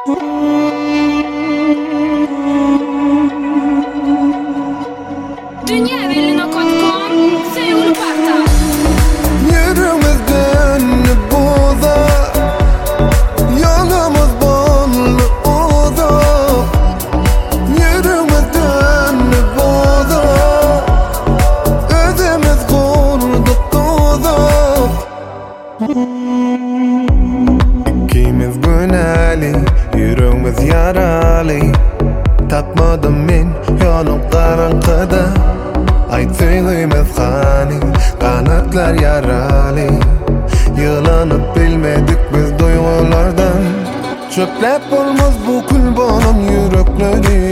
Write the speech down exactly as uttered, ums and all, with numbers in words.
Dünyavelino nokta com Seul Parta. Yürümüz dönüp buza, yolumuz bonlu uza. Yürümüz dönüp buza, özümüz kurduk tuza. İkimiz günahli, yüreğimiz yaralı. Tapmadım men yolun karanlıkta. Aytsylyymyz hani, kanatlar yaralı. Yılanıp bilmedik biz duygulardan. Çöplep olmaz bu kul bonum yürekleri.